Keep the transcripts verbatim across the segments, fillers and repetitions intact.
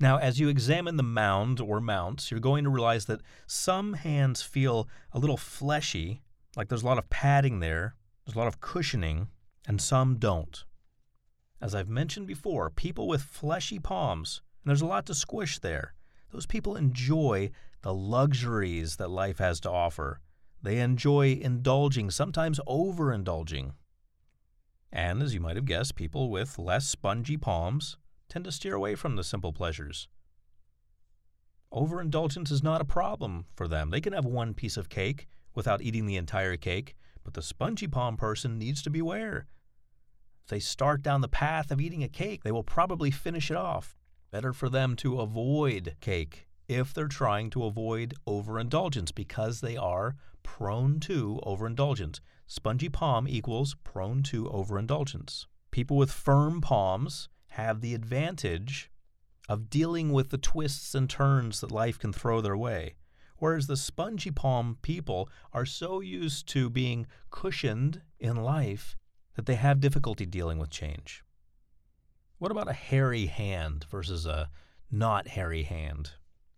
Now, as you examine the mound or mounts, you're going to realize that some hands feel a little fleshy, like there's a lot of padding there, there's a lot of cushioning, and some don't. As I've mentioned before, people with fleshy palms, and there's a lot to squish there, those people enjoy the luxuries that life has to offer. They enjoy indulging, sometimes overindulging. And as you might have guessed, people with less spongy palms tend to steer away from the simple pleasures. Overindulgence is not a problem for them. They can have one piece of cake without eating the entire cake, but the spongy palm person needs to beware. If they start down the path of eating a cake, they will probably finish it off. Better for them to avoid cake if they're trying to avoid overindulgence because they are prone to overindulgence. Spongy palm equals prone to overindulgence. People with firm palms have the advantage of dealing with the twists and turns that life can throw their way, whereas the spongy palm people are so used to being cushioned in life that they have difficulty dealing with change. What about a hairy hand versus a not hairy hand?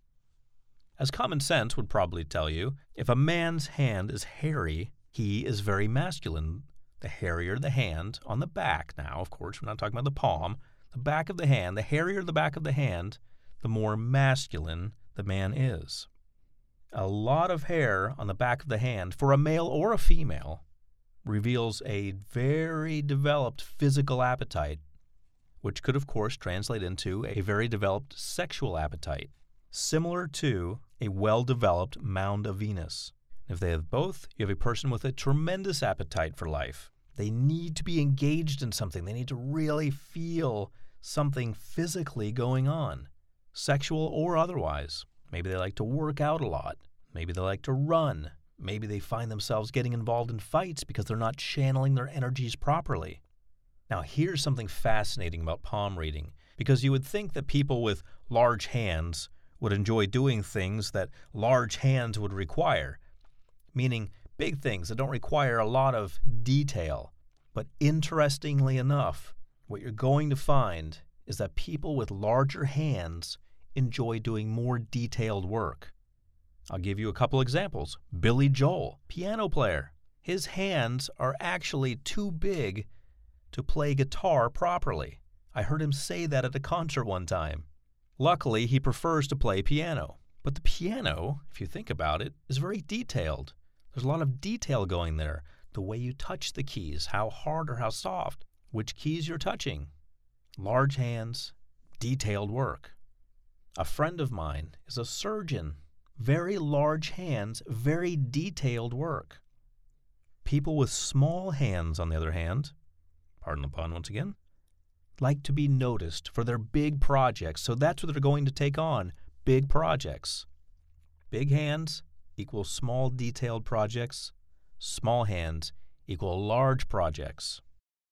As common sense would probably tell you, if a man's hand is hairy, he is very masculine. The hairier the hand on the back, now, of course, we're not talking about the palm, the back of the hand, the hairier the back of the hand, the more masculine the man is. A lot of hair on the back of the hand, for a male or a female, reveals a very developed physical appetite, which could, of course, translate into a very developed sexual appetite, similar to a well-developed mound of Venus. If they have both, you have a person with a tremendous appetite for life. They need to be engaged in something. They need to really feel something physically going on, sexual or otherwise. Maybe they like to work out a lot. Maybe they like to run. Maybe they find themselves getting involved in fights because they're not channeling their energies properly. Now, here's something fascinating about palm reading, because you would think that people with large hands would enjoy doing things that large hands would require, meaning big things that don't require a lot of detail. But interestingly enough, what you're going to find is that people with larger hands enjoy doing more detailed work. I'll give you a couple examples. Billy Joel, piano player. His hands are actually too big to play guitar properly. I heard him say that at a concert one time. Luckily, he prefers to play piano. But the piano, if you think about it, is very detailed. There's a lot of detail going there. The way you touch the keys, how hard or how soft, which keys you're touching. Large hands, detailed work. A friend of mine is a surgeon. Very large hands, very detailed work. People with small hands, on the other hand, pardon the pun once again, like to be noticed for their big projects. So that's what they're going to take on, big projects. Big hands equal small detailed projects. Small hands equal large projects.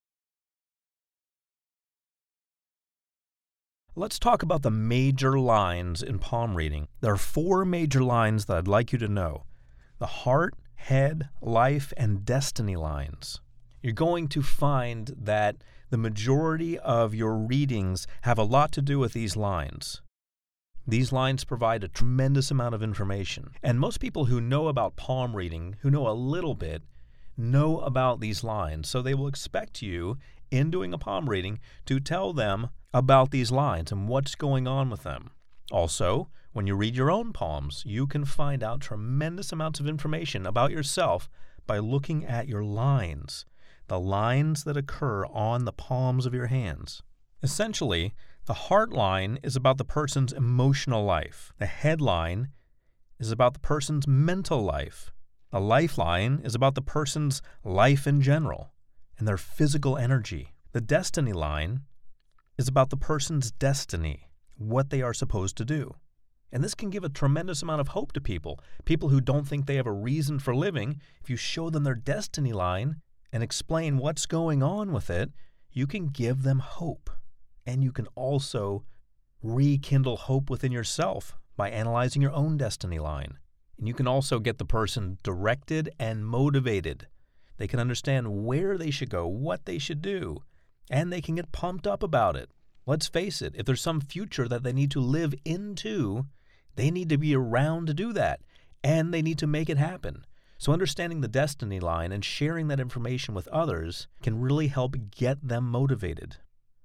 Let's talk about the major lines in palm reading. There are four major lines that I'd like you to know. The heart, head, life, and destiny lines. You're going to find that the majority of your readings have a lot to do with these lines. These lines provide a tremendous amount of information. And most people who know about palm reading, who know a little bit, know about these lines. So they will expect you, in doing a palm reading, to tell them about these lines and what's going on with them. Also, when you read your own palms, you can find out tremendous amounts of information about yourself by looking at your lines, the lines that occur on the palms of your hands. Essentially, the heart line is about the person's emotional life. The head line is about the person's mental life. The lifeline is about the person's life in general and their physical energy. The destiny line is about the person's destiny, what they are supposed to do. And this can give a tremendous amount of hope to people. People who don't think they have a reason for living, if you show them their destiny line and explain what's going on with it, you can give them hope. And you can also rekindle hope within yourself by analyzing your own destiny line. And you can also get the person directed and motivated. They can understand where they should go, what they should do, and they can get pumped up about it. Let's face it, if there's some future that they need to live into, they need to be around to do that, and they need to make it happen. So understanding the destiny line and sharing that information with others can really help get them motivated.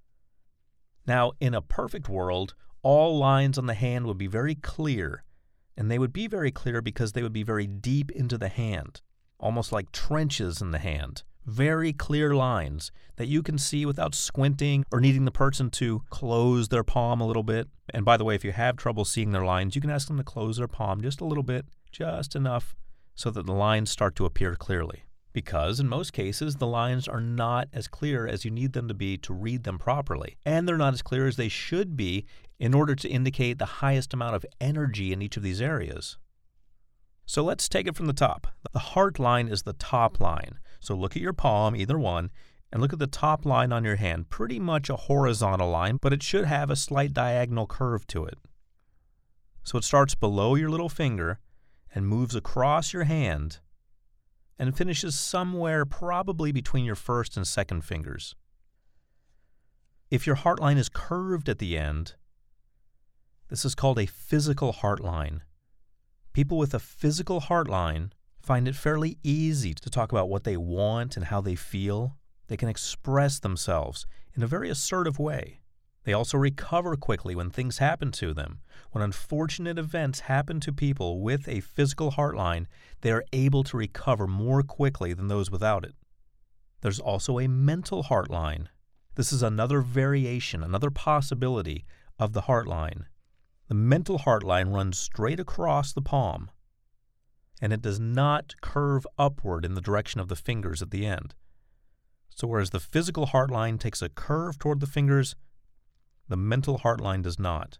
Now, in a perfect world, all lines on the hand would be very clear, and they would be very clear because they would be very deep into the hand, almost like trenches in the hand. Very clear lines that you can see without squinting or needing the person to close their palm a little bit. And by the way, if you have trouble seeing their lines, you can ask them to close their palm just a little bit, just enough, so that the lines start to appear clearly. Because in most cases, the lines are not as clear as you need them to be to read them properly. And they're not as clear as they should be in order to indicate the highest amount of energy in each of these areas. So let's take it from the top. The heart line is the top line. So look at your palm, either one, and look at the top line on your hand. Pretty much a horizontal line, but it should have a slight diagonal curve to it. So it starts below your little finger and moves across your hand and finishes somewhere probably between your first and second fingers. If your heart line is curved at the end, this is called a physical heart line. People with a physical heart line find it fairly easy to talk about what they want and how they feel. They can express themselves in a very assertive way. They also recover quickly when things happen to them. When unfortunate events happen to people with a physical heart line, they are able to recover more quickly than those without it. There's also a mental heart line. This is another variation, another possibility of the heart line. The mental heart line runs straight across the palm, and it does not curve upward in the direction of the fingers at the end. So whereas the physical heart line takes a curve toward the fingers, the mental heart line does not.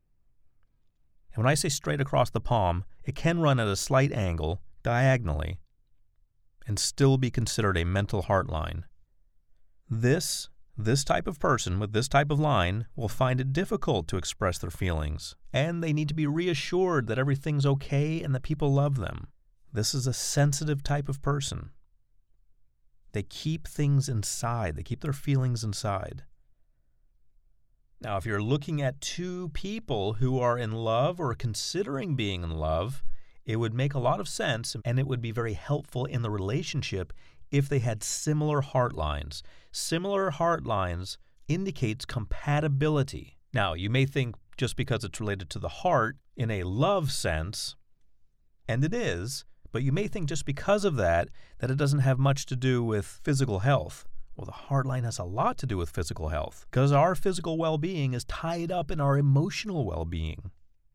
And when I say straight across the palm, it can run at a slight angle, diagonally, and still be considered a mental heart line. This, this type of person with this type of line will find it difficult to express their feelings, and they need to be reassured that everything's okay and that people love them. This is a sensitive type of person. They keep things inside. They keep their feelings inside. Now, if you're looking at two people who are in love or considering being in love, it would make a lot of sense and it would be very helpful in the relationship if they had similar heart lines. Similar heart lines indicates compatibility. Now, you may think just because it's related to the heart in a love sense, and it is, but you may think just because of that, that it doesn't have much to do with physical health. Well, the heart line has a lot to do with physical health because our physical well-being is tied up in our emotional well-being.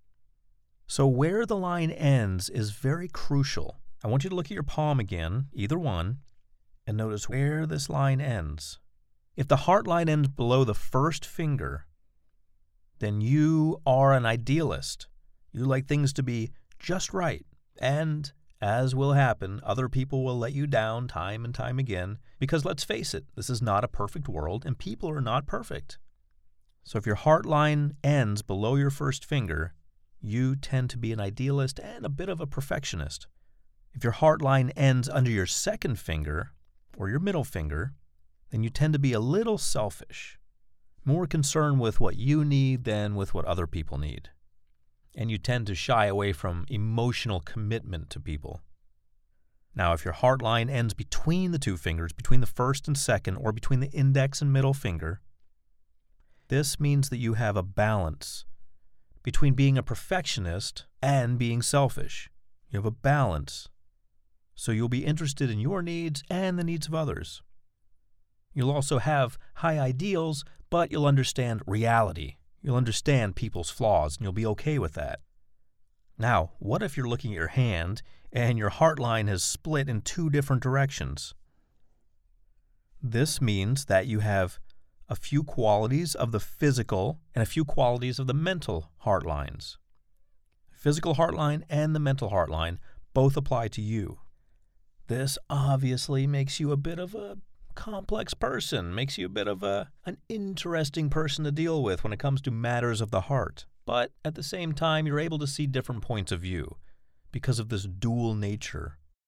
So where the line ends is very crucial. I want you to look at your palm again, either one, and notice where this line ends. If the heart line ends below the first finger, then you are an idealist. You like things to be just right. And as will happen, other people will let you down time and time again because, let's face it, this is not a perfect world and people are not perfect. So if your heart line ends below your first finger, you tend to be an idealist and a bit of a perfectionist. If your heart line ends under your second finger or your middle finger, then you tend to be a little selfish, more concerned with what you need than with what other people need. And you tend to shy away from emotional commitment to people. Now, if your heart line ends between the two fingers, between the first and second, or between the index and middle finger, this means that you have a balance between being a perfectionist and being selfish. You have a balance. So you'll be interested in your needs and the needs of others. You'll also have high ideals, but you'll understand reality. You'll understand people's flaws, and you'll be okay with that. Now, what if you're looking at your hand and your heart line has split in two different directions? This means that you have a few qualities of the physical and a few qualities of the mental heart lines. Physical heart line and the mental heart line both apply to you. This obviously makes you a bit of a complex person, makes you a bit of a an interesting person to deal with when it comes to matters of the heart. But at the same time, you're able to see different points of view because of this dual nature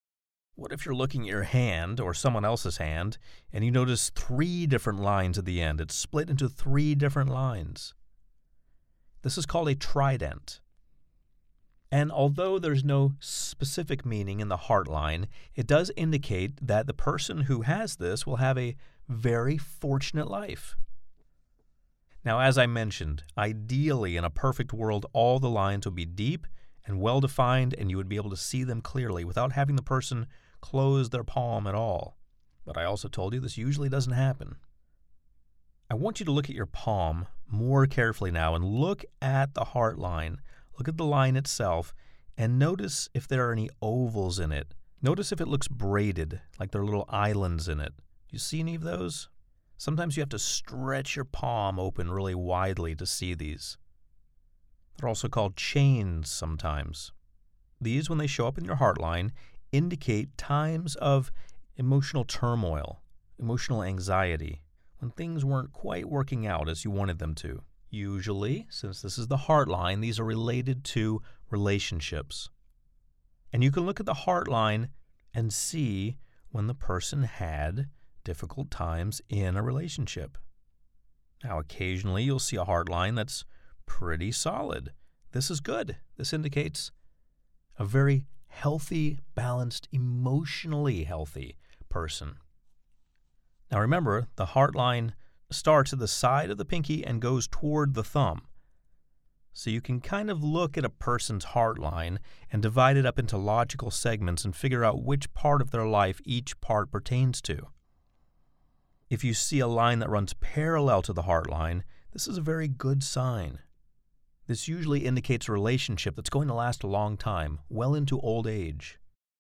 What if you're looking at your hand or someone else's hand and you notice three different lines at the end? It's split into three different lines. This is called a trident. And although there's no specific meaning in the heart line, it does indicate that the person who has this will have a very fortunate life. Now, as I mentioned, ideally in a perfect world, all the lines would be deep and well-defined, and you would be able to see them clearly without having the person close their palm at all. But I also told you this usually doesn't happen. I want you to look at your palm more carefully now and look at the heart line. Look at the line itself and notice if there are any ovals in it. Notice if it looks braided, like there are little islands in it. Do you see any of those? Sometimes you have to stretch your palm open really widely to see these. They're also called chains sometimes. These, when they show up in your heart line, indicate times of emotional turmoil, emotional anxiety, when things weren't quite working out as you wanted them to. Usually, since this is the heart line, these are related to relationships. And you can look at the heart line and see when the person had difficult times in a relationship. Now, occasionally you'll see a heart line that's pretty solid. This is good. This indicates a very healthy, balanced, emotionally healthy person. Now remember, the heart line starts at the side of the pinky and goes toward the thumb. So you can kind of look at a person's heart line and divide it up into logical segments and figure out which part of their life each part pertains to. If you see a line that runs parallel to the heart line, this is a very good sign. This usually indicates a relationship that's going to last a long time, well into old age.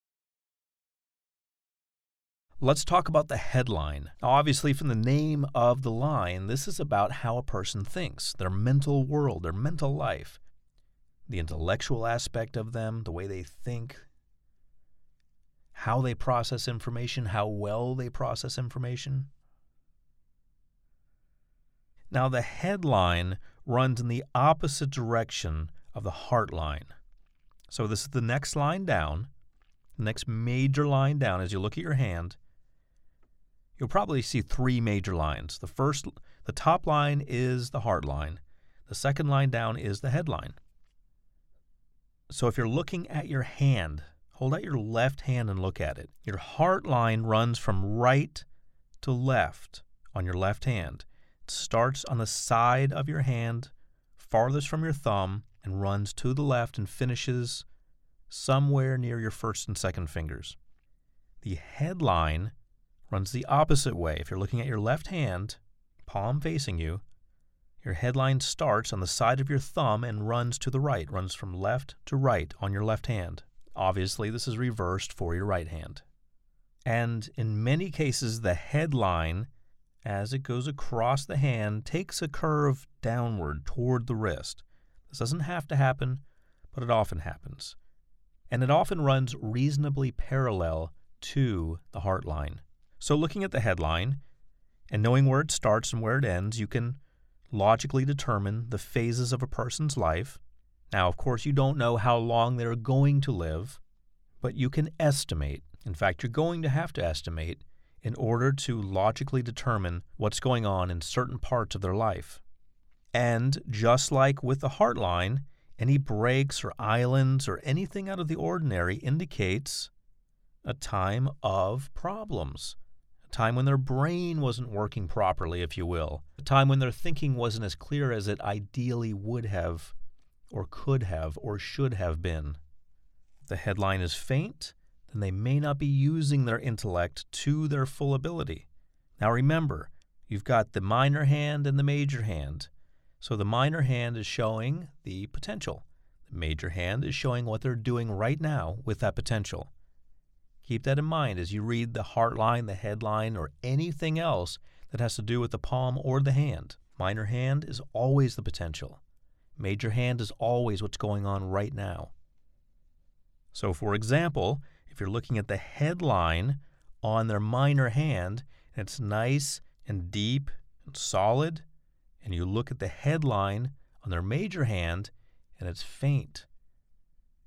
Let's talk about the headline. Now, obviously, from the name of the line, this is about how a person thinks, their mental world, their mental life, the intellectual aspect of them, the way they think, how they process information, how well they process information. Now, the headline runs in the opposite direction of the heart line. So this is the next line down, the next major line down. As you look at your hand, you'll probably see three major lines. The first, the top line is the heart line. The second line down is the headline. So if you're looking at your hand, hold out your left hand and look at it. Your heart line runs from right to left on your left hand. It starts on the side of your hand, farthest from your thumb, and runs to the left and finishes somewhere near your first and second fingers. The headline runs the opposite way. If you're looking at your left hand, palm facing you, your headline starts on the side of your thumb and runs to the right, runs from left to right on your left hand. Obviously, this is reversed for your right hand. And in many cases, the headline, as it goes across the hand, takes a curve downward toward the wrist. This doesn't have to happen, but it often happens. And it often runs reasonably parallel to the heart line. So looking at the headline and knowing where it starts and where it ends, you can logically determine the phases of a person's life. Now, of course, you don't know how long they're going to live, but you can estimate. In fact, you're going to have to estimate in order to logically determine what's going on in certain parts of their life. And just like with the heart line, any breaks or islands or anything out of the ordinary indicates a time of problems, a time when their brain wasn't working properly, if you will, a time when their thinking wasn't as clear as it ideally would have or could have or should have been. If the headline is faint, then they may not be using their intellect to their full ability. Now remember, you've got the minor hand and the major hand. So the minor hand is showing the potential. The major hand is showing what they're doing right now with that potential. Keep that in mind as you read the heart line, the headline, or anything else that has to do with the palm or the hand. Minor hand is always the potential. Major hand is always what's going on right now. So for example, if you're looking at the headline on their minor hand, and it's nice and deep and solid, and you look at the headline on their major hand, and it's faint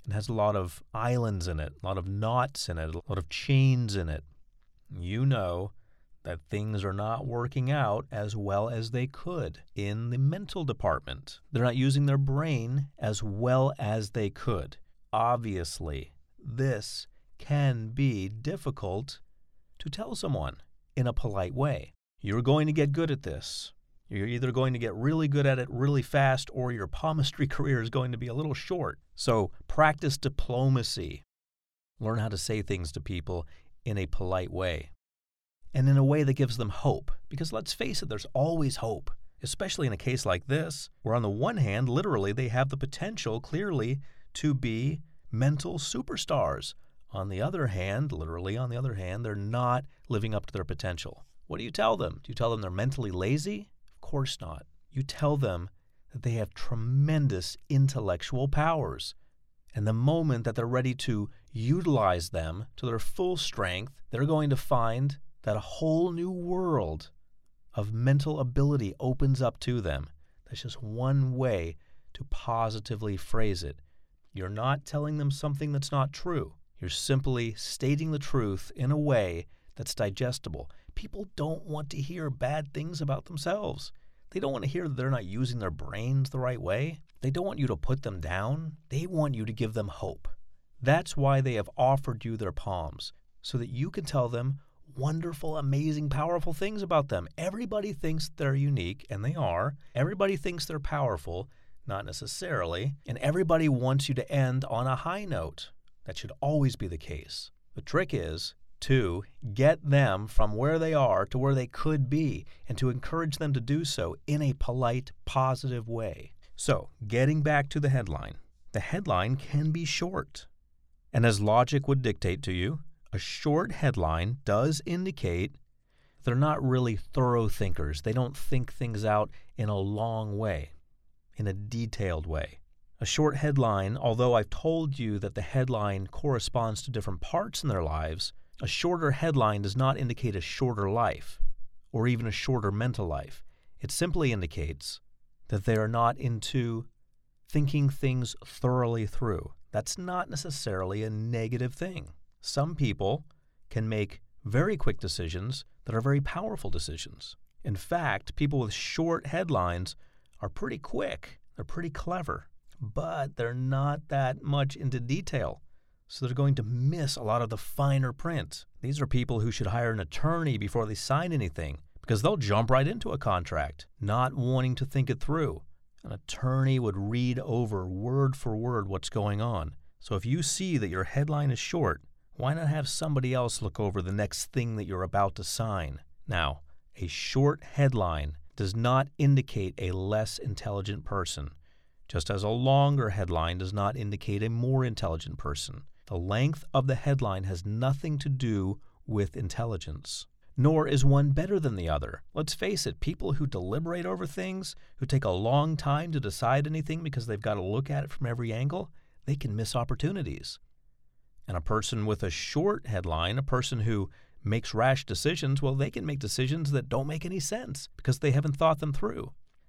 It has a lot of islands in it, a lot of knots in it, a lot of chains in it. You know that things are not working out as well as they could in the mental department. They're not using their brain as well as they could. Obviously, this can be difficult to tell someone in a polite way. You're going to get good at this. You're either going to get really good at it really fast, or your palmistry career is going to be a little short. So practice diplomacy. Learn how to say things to people in a polite way, and in a way that gives them hope. Because let's face it, there's always hope, especially in a case like this, where on the one hand, literally, they have the potential clearly to be mental superstars. On the other hand, literally on the other hand, they're not living up to their potential. What do you tell them? Do you tell them they're mentally lazy? Of course not. You tell them that they have tremendous intellectual powers. And the moment that they're ready to utilize them to their full strength, they're going to find that a whole new world of mental ability opens up to them. That's just one way to positively phrase it. You're not telling them something that's not true. You're simply stating the truth in a way that's digestible. People don't want to hear bad things about themselves. They don't want to hear that they're not using their brains the right way. They don't want you to put them down. They want you to give them hope. That's why they have offered you their palms, so that you can tell them wonderful, amazing, powerful things about them. Everybody thinks they're unique, and they are. Everybody thinks they're powerful, not necessarily. And everybody wants you to end on a high note. That should always be the case. The trick is to get them from where they are to where they could be, and to encourage them to do so in a polite, positive way. So, getting back to the headline. The headline can be short. And as logic would dictate to you, a short headline does indicate they're not really thorough thinkers. They don't think things out in a long way, in a detailed way. A short headline, although I've told you that the headline corresponds to different parts in their lives, a shorter headline does not indicate a shorter life or even a shorter mental life. It simply indicates that they are not into thinking things thoroughly through. That's not necessarily a negative thing. Some people can make very quick decisions that are very powerful decisions. In fact, people with short headlines are pretty quick. They're pretty clever, but they're not that much into detail. So they're going to miss a lot of the finer print. These are people who should hire an attorney before they sign anything, because they'll jump right into a contract, not wanting to think it through. An attorney would read over word for word what's going on. So if you see that your headline is short, why not have somebody else look over the next thing that you're about to sign? Now, a short headline does not indicate a less intelligent person, just as a longer headline does not indicate a more intelligent person. The length of the headline has nothing to do with intelligence, nor is one better than the other. Let's face it, people who deliberate over things, who take a long time to decide anything because they've got to look at it from every angle, they can miss opportunities. And a person with a short headline, a person who makes rash decisions, well, they can make decisions that don't make any sense because they haven't thought them through.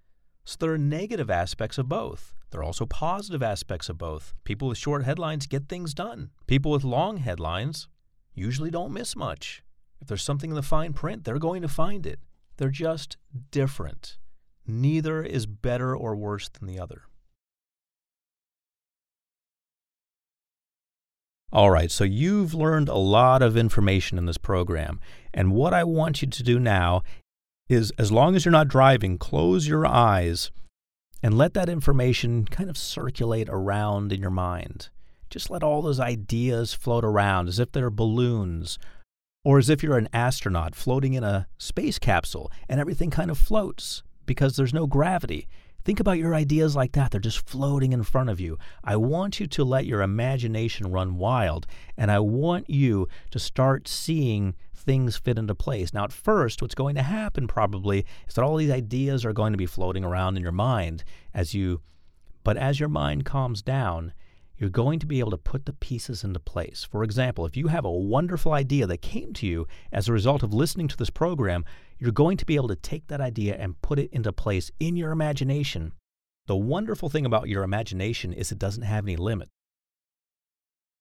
So there are negative aspects of both. There are also positive aspects of both. People with short headlines get things done. People with long headlines usually don't miss much. If there's something in the fine print, they're going to find it. They're just different. Neither is better or worse than the other. All right, so you've learned a lot of information in this program. And what I want you to do now is, as long as you're not driving, close your eyes and let that information kind of circulate around in your mind. Just let all those ideas float around as if they're balloons, or as if you're an astronaut floating in a space capsule and everything kind of floats because there's no gravity. Think about your ideas like that. They're just floating in front of you. I want you to let your imagination run wild, and I want you to start seeing things fit into place. Now, at first, what's going to happen probably is that all these ideas are going to be floating around in your mind as you, but as your mind calms down, you're going to be able to put the pieces into place. For example, if you have a wonderful idea that came to you as a result of listening to this program, you're going to be able to take that idea and put it into place in your imagination. The wonderful thing about your imagination is it doesn't have any limit.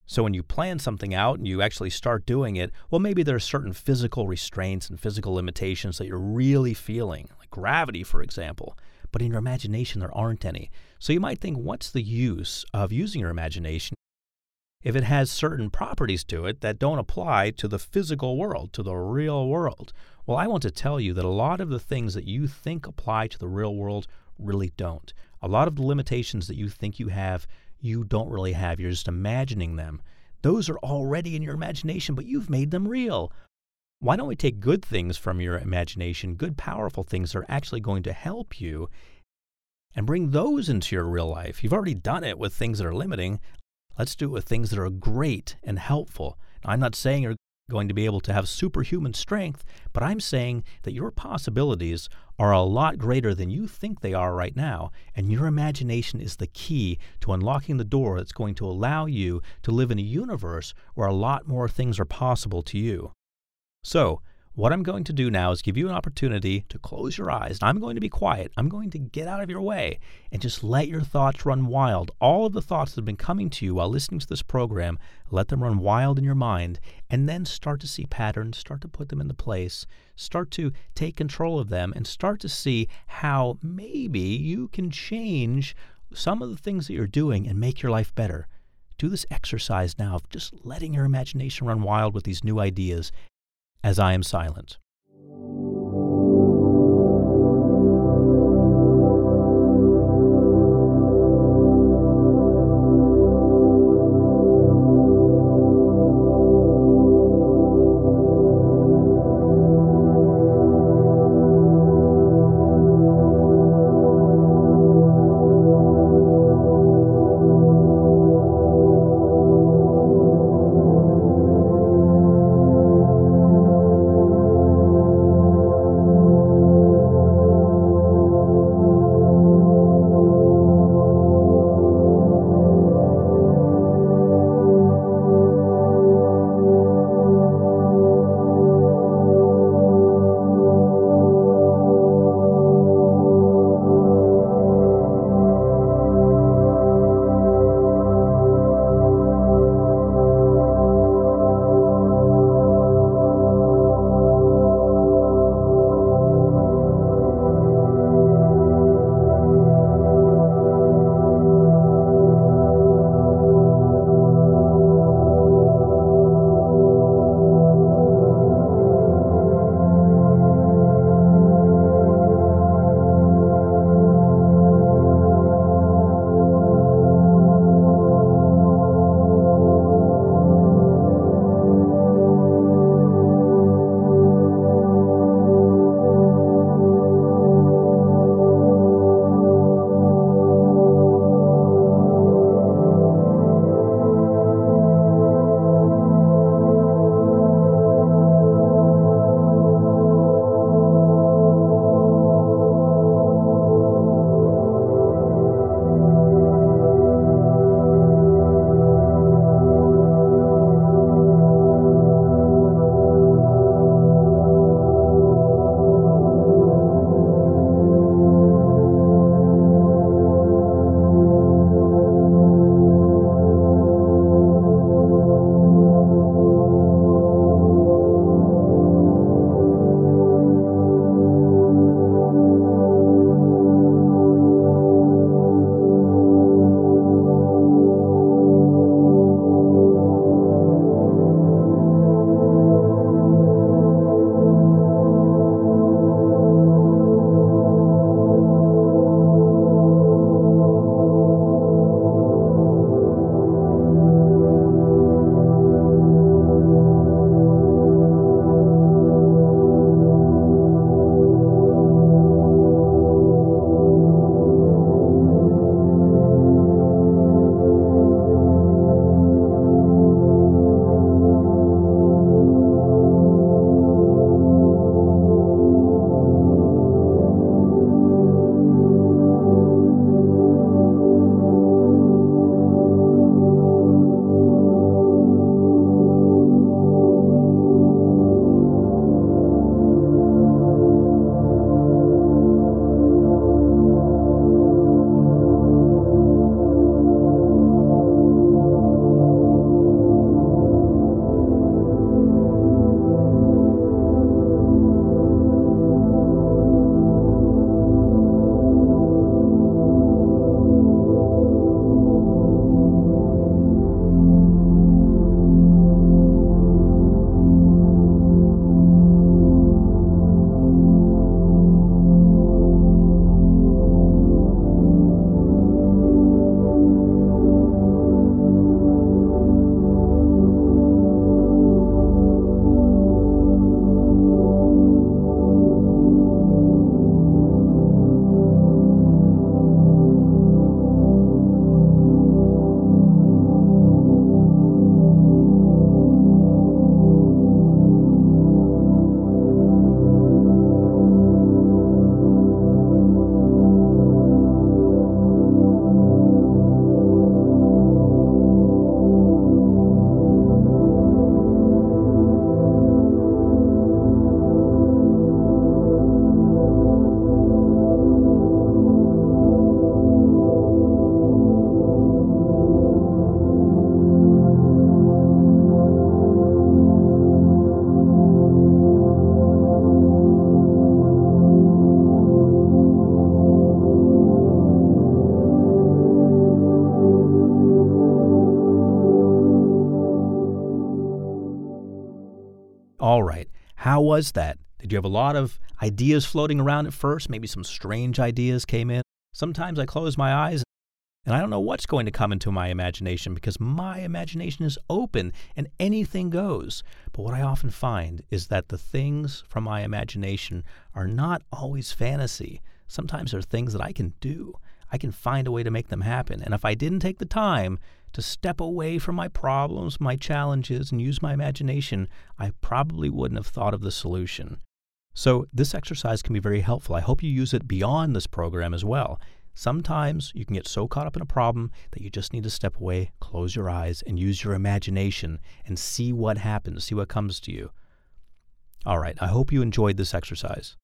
So when you plan something out and you actually start doing it, well, maybe there are certain physical restraints and physical limitations that you're really feeling, like gravity, for example. But in your imagination, there aren't any. So you might think, what's the use of using your imagination if it has certain properties to it that don't apply to the physical world, to the real world? Well, I want to tell you that a lot of the things that you think apply to the real world really don't. A lot of the limitations that you think you have, you don't really have. You're just imagining them. Those are already in your imagination, but you've made them real. Why don't we take good things from your imagination, good, powerful things that are actually going to help you, and bring those into your real life? You've already done it with things that are limiting. Let's do it with things that are great and helpful. Now, I'm not saying you're going to be able to have superhuman strength, but I'm saying that your possibilities are a lot greater than you think they are right now, and your imagination is the key to unlocking the door that's going to allow you to live in a universe where a lot more things are possible to you. So, what I'm going to do now is give you an opportunity to close your eyes. I'm going to be quiet. I'm going to get out of your way and just let your thoughts run wild. All of the thoughts that have been coming to you while listening to this program, let them run wild in your mind, and then start to see patterns, start to put them into place, start to take control of them, and start to see how maybe you can change some of the things that you're doing and make your life better. Do this exercise now of just letting your imagination run wild with these new ideas as I am silent. All right. How was that? Did you have a lot of ideas floating around at first? Maybe some strange ideas came in. Sometimes I close my eyes and I don't know what's going to come into my imagination because my imagination is open and anything goes. But what I often find is that the things from my imagination are not always fantasy. Sometimes they're things that I can do. I can find a way to make them happen. And if I didn't take the time to step away from my problems, my challenges, and use my imagination, I probably wouldn't have thought of the solution. So this exercise can be very helpful. I hope you use it beyond this program as well. Sometimes you can get so caught up in a problem that you just need to step away, close your eyes, and use your imagination and see what happens, see what comes to you. All right, I hope you enjoyed this exercise.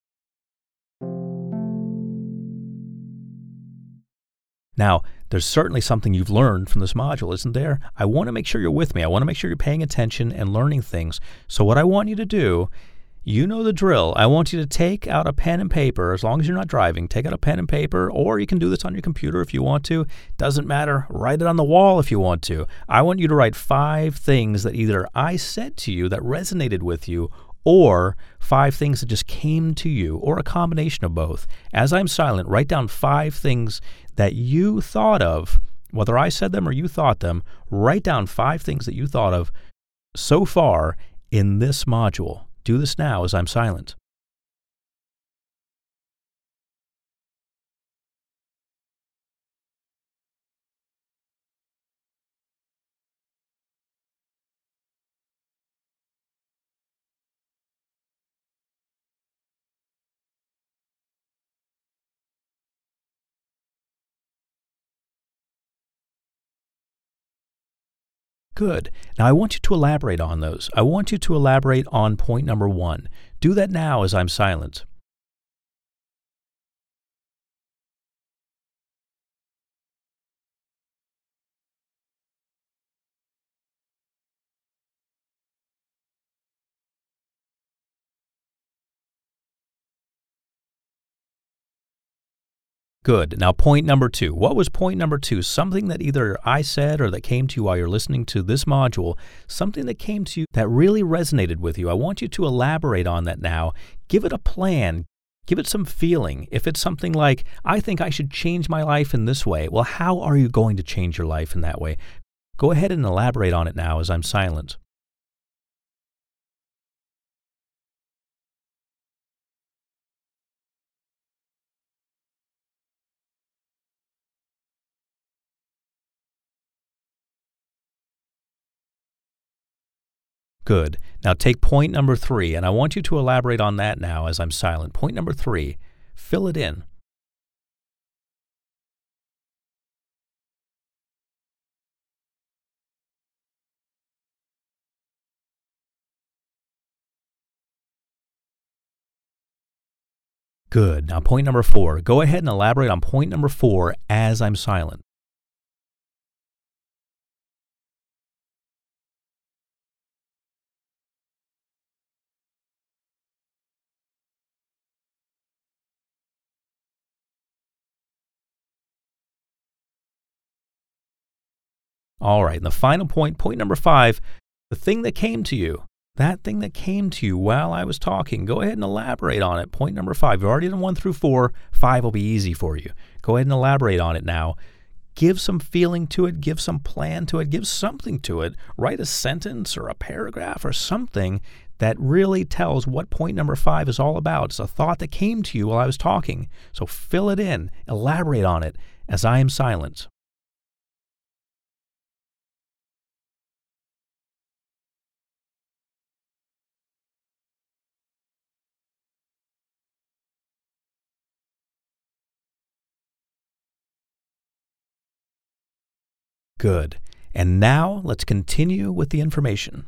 Now, there's certainly something you've learned from this module, isn't there? I want to make sure you're with me. I want to make sure you're paying attention and learning things. So what I want you to do, you know the drill. I want you to take out a pen and paper, as long as you're not driving. Take out a pen and paper, or you can do this on your computer if you want to. Doesn't matter. Write it on the wall if you want to. I want you to write five things that either I said to you that resonated with you, or five things that just came to you, or a combination of both. As I'm silent, write down five things that you thought of, whether I said them or you thought them. Write down five things that you thought of so far in this module. Do this now as I'm silent. Good. Now I want you to elaborate on those. I want you to elaborate on point number one. Do that now as I'm silent. Good. Now, point number two. What was point number two? Something that either I said or that came to you while you're listening to this module, something that came to you that really resonated with you. I want you to elaborate on that now. Give it a plan. Give it some feeling. If it's something like, I think I should change my life in this way, well, how are you going to change your life in that way? Go ahead and elaborate on it now as I'm silent. Good. Now take point number three, and I want you to elaborate on that now as I'm silent. Point number three, fill it in. Good. Now point number four. Go ahead and elaborate on point number four as I'm silent. All right, and the final point, point number five, the thing that came to you, that thing that came to you while I was talking, go ahead and elaborate on it. Point number five, you've already done one through four. Five will be easy for you. Go ahead and elaborate on it now. Give some feeling to it. Give some plan to it. Give something to it. Write a sentence or a paragraph or something that really tells what point number five is all about. It's a thought that came to you while I was talking. So fill it in. Elaborate on it as I am silent. Good. And now let's continue with the information.